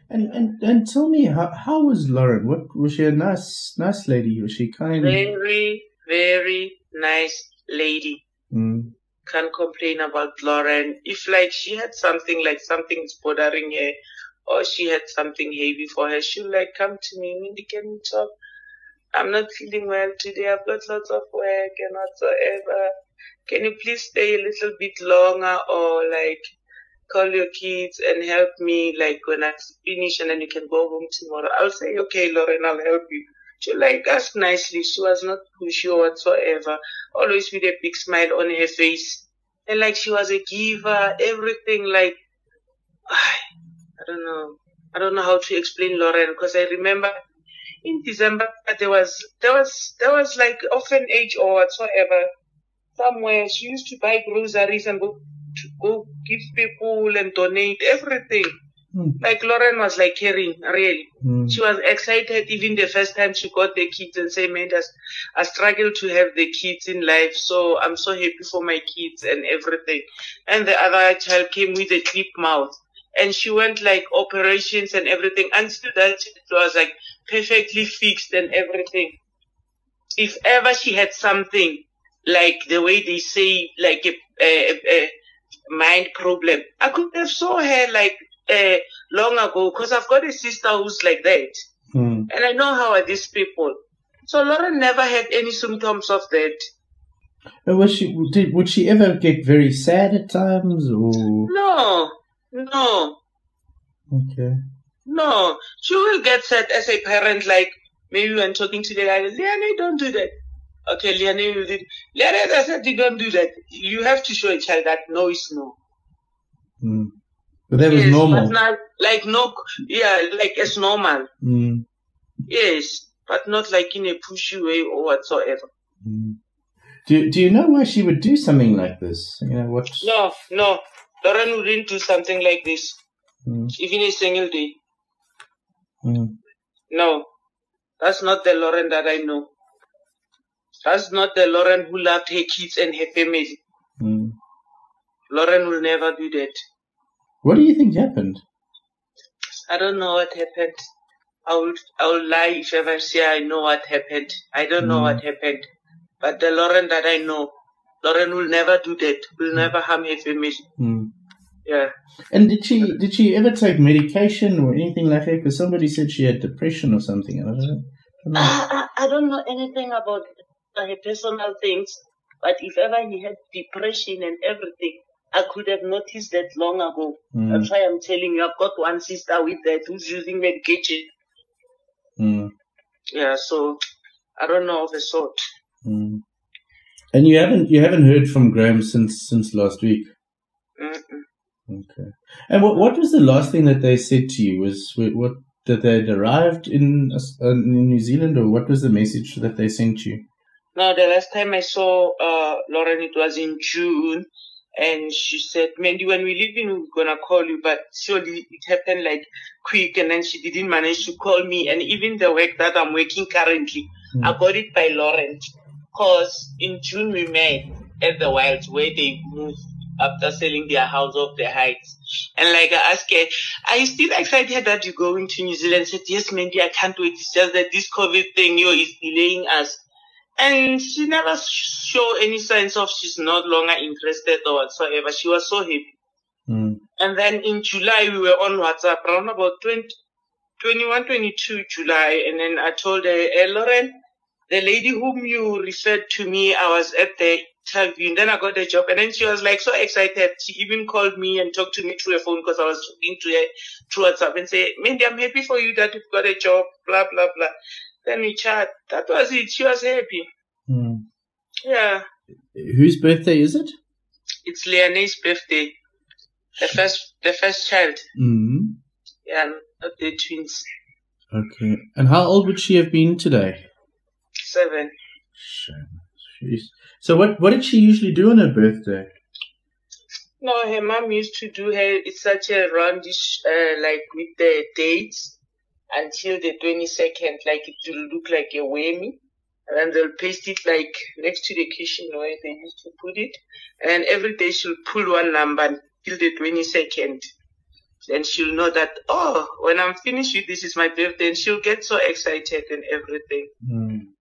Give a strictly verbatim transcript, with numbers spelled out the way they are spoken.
And and and tell me, how how was Lauren? What was she? A nice nice lady? Was she kind? Very, very nice lady. Mm. Can't complain about Lauren. If like she had something like something's bothering her, or she had something heavy for her, she'll like come to me, Mindy, can we talk? I'm not feeling well today. I've got lots of work and whatsoever. Can you please stay a little bit longer, or like call your kids and help me like when I finish, and then you can go home tomorrow. I'll say, okay, Lauren, I'll help you. She like asked nicely. She was not pushy or whatsoever. Always with a big smile on her face. And like she was a giver, everything like, I don't know. I don't know how to explain Lauren, because I remember in December there was, there was, there was like orphanage or whatsoever somewhere. She used to buy groceries and go to go give people and donate everything. Mm. Like Lauren was like caring, really. Mm. She was excited even the first time she got the kids and said, man, I struggled to have the kids in life, so I'm so happy for my kids and everything. And the other child came with a clip mouth, and she went like operations and everything. Until that it was like perfectly fixed and everything. If ever she had something like the way they say, like a, a, a mind problem, I could have saw her like uh, long ago, because I've got a sister who's like that. Mm. And I know how are these people. So Lauren never had any symptoms of that. But was she, did, would she ever get very sad at times? Or? No, no. Okay. No, she will get sad as a parent, like maybe when talking to the guy, Leanne, don't do that. Okay, Leanne, you did. Leanne, I said, you don't do that. You have to show a child that no is no. Mm. But that yes, was normal. But not like no, yeah, like it's normal. Mm. Yes, but not like in a pushy way or whatsoever. Mm. Do Do you know why she would do something like this? You know what? No, no, Lauren wouldn't do something like this, mm. even a single day. Mm. No, that's not the Lauren that I know. That's not the Lauren who loved her kids and her family. Mm. Lauren will never do that. What do you think happened? I don't know what happened. I will, I will lie if ever say I know what happened. I don't mm. know what happened. But the Lauren that I know, Lauren will never do that. Will mm. never harm her family. Mm. Yeah. And did she did she ever take medication or anything like that? Because somebody said she had depression or something. I don't know. I don't know, I, I, I don't know anything about her personal things. But if ever he had depression and everything, I could have noticed that long ago. Mm. That's why I'm telling you, I've got one sister with that who's using medication. Mm. Yeah, so I don't know of the sort. Mm. And you haven't you haven't heard from Graham since since last week. Mm-mm. Okay. And what what was the last thing that they said to you? Was what that they had arrived in uh, in New Zealand, or what was the message that they sent you? No, the last time I saw uh, Lauren, it was in June. And she said, Mandy, when we leave in, we're going to call you. But surely it happened like quick. And then she didn't manage to call me. And even the work that I'm working currently, mm. I got it by Lauren. Because in June we met at the Wilds where they moved after selling their house off the Heights. And like I asked her, are you still excited that you're going to New Zealand? She said, yes, Mandy, I can't wait. It's just that this COVID thing, yo, is delaying us. And she never showed any signs of she's not longer interested or whatsoever. She was so happy. Mm. And then in July, we were on WhatsApp around about twenty, twenty-one, twenty-two July. And then I told her, hey, Lauren, the lady whom you referred to me, I was at the interview. And then I got the job. And then she was like so excited. She even called me and talked to me through a phone because I was talking to her through WhatsApp and say, Mandy, I'm happy for you that you've got a job, blah, blah, blah. Then we chat. That was it. She was happy. Mm. Yeah. Whose birthday is it? It's Leanne's birthday. The first, the first child. Mm. Yeah, not the twins. Okay. And how old would she have been today? Seven. Jeez. So what, what did she usually do on her birthday? No, her mom used to do her. It's such a roundish, uh, like with the dates. Until the twenty-second, like it will look like a whammy. And then they'll paste it like next to the kitchen where they used to put it. And every day she'll pull one number until the twenty-second. and she'll know that, oh, when I'm finished with this, is my birthday, and she'll get so excited and everything. Mm.